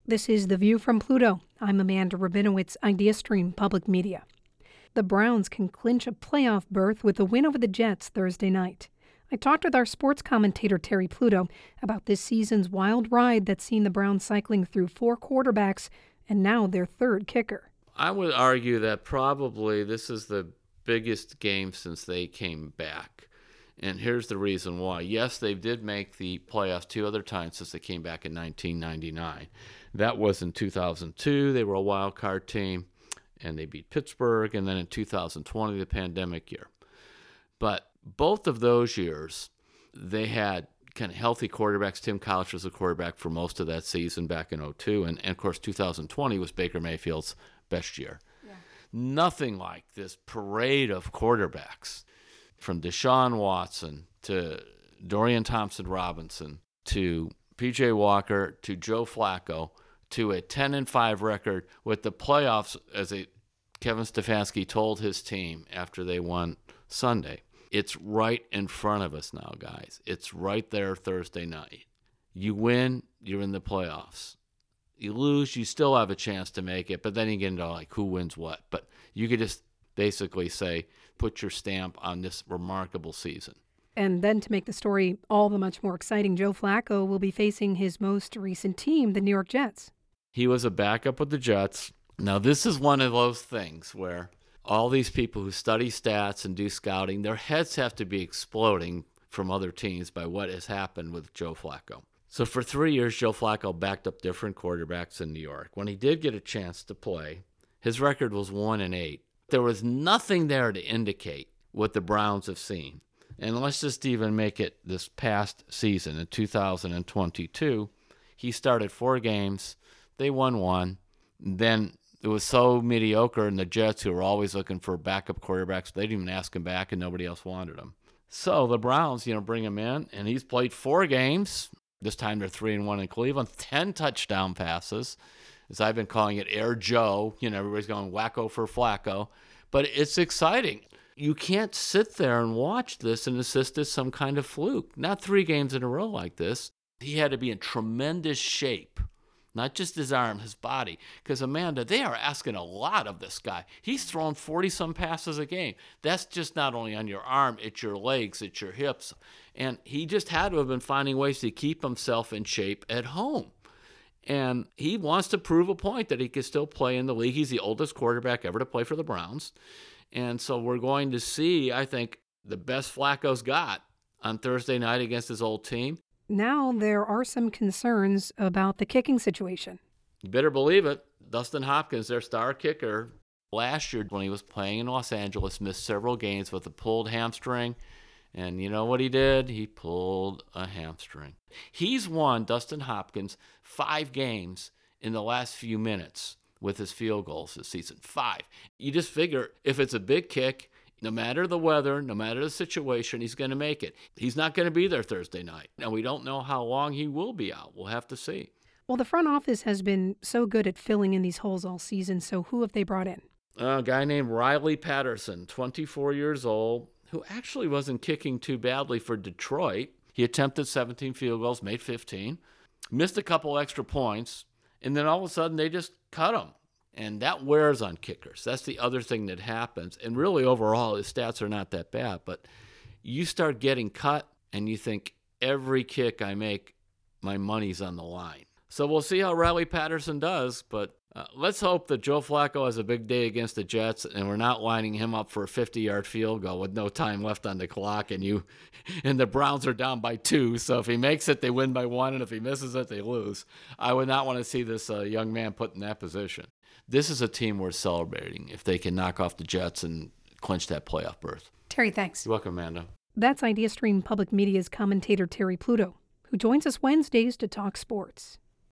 This is The View from Pluto. I'm Amanda Rabinowitz, IdeaStream Public Media. The Browns can clinch a playoff berth with a win over the Jets Thursday night. I talked with our sports commentator Terry Pluto about this season's wild ride that's seen the Browns cycling through 4 quarterbacks and now their third kicker. I would argue that probably this is the biggest game since they came back. And here's the reason why. Yes, they did make the playoffs 2 other times since they came back in 1999. That was in 2002. They were a wild card team, and they beat Pittsburgh. And then in 2020, the pandemic year. But both of those years, they had kind of healthy quarterbacks. Tim Couch was the quarterback for most of that season back in 2002. And of course, 2020 was Baker Mayfield's best year. Yeah. Nothing like this parade of quarterbacks, from Deshaun Watson to Dorian Thompson-Robinson to P.J. Walker to Joe Flacco to a 10-5 record with the playoffs, as Kevin Stefanski told his team after they won Sunday. It's right in front of us now, guys. It's right there Thursday night. You win, you're in the playoffs. You lose, you still have a chance to make it, but then you get into like who wins what. But you could just basically say, put your stamp on this remarkable season. And then to make the story all the much more exciting, Joe Flacco will be facing his most recent team, the New York Jets. He was a backup with the Jets. Now, this is one of those things where all these people who study stats and do scouting, their heads have to be exploding from other teams by what has happened with Joe Flacco. So for 3 years, Joe Flacco backed up different quarterbacks in New York. When he did get a chance to play, his record was 1-8. There was nothing there to indicate what the Browns have seen. And let's just even make it this past season in 2022. He started 4 games. They won 1. Then it was so mediocre, and the Jets, who were always looking for backup quarterbacks, they didn't even ask him back, and nobody else wanted him. So the Browns, bring him in, and he's played 4 games. This time they're 3-1 in Cleveland, 10 touchdown passes. As I've been calling it, Air Joe. Everybody's going wacko for Flacco. But it's exciting. You can't sit there and watch this and assist as some kind of fluke. Not 3 games in a row like this. He had to be in tremendous shape. Not just his arm, his body. Because, Amanda, they are asking a lot of this guy. He's throwing 40-some passes a game. That's just not only on your arm, it's your legs, it's your hips. And he just had to have been finding ways to keep himself in shape at home. And he wants to prove a point that he can still play in the league. He's the oldest quarterback ever to play for the Browns. And so we're going to see, I think, the best Flacco's got on Thursday night against his old team. Now there are some concerns about the kicking situation. You better believe it. Dustin Hopkins, their star kicker, last year when he was playing in Los Angeles, missed several games with a pulled hamstring. And you know what he did? He pulled a hamstring. He's won, Dustin Hopkins, 5 games in the last few minutes with his field goals this season. 5. You just figure if it's a big kick, no matter the weather, no matter the situation, he's going to make it. He's not going to be there Thursday night. And we don't know how long he will be out. We'll have to see. Well, the front office has been so good at filling in these holes all season, so who have they brought in? A guy named Riley Patterson, 24 years old, who actually wasn't kicking too badly for Detroit. He attempted 17 field goals, made 15, missed a couple extra points, and then all of a sudden they just cut him. And that wears on kickers. That's the other thing that happens. And really, overall, his stats are not that bad. But you start getting cut, and you think, every kick I make, my money's on the line. So we'll see how Riley Patterson does. But let's hope that Joe Flacco has a big day against the Jets, and we're not lining him up for a 50-yard field goal with no time left on the clock, and the Browns are down by 2. So if he makes it, they win by 1, and if he misses it, they lose. I would not want to see this young man put in that position. This is a team worth celebrating if they can knock off the Jets and clinch that playoff berth. Terry, thanks. You're welcome, Amanda. That's IdeaStream Public Media's commentator Terry Pluto, who joins us Wednesdays to talk sports.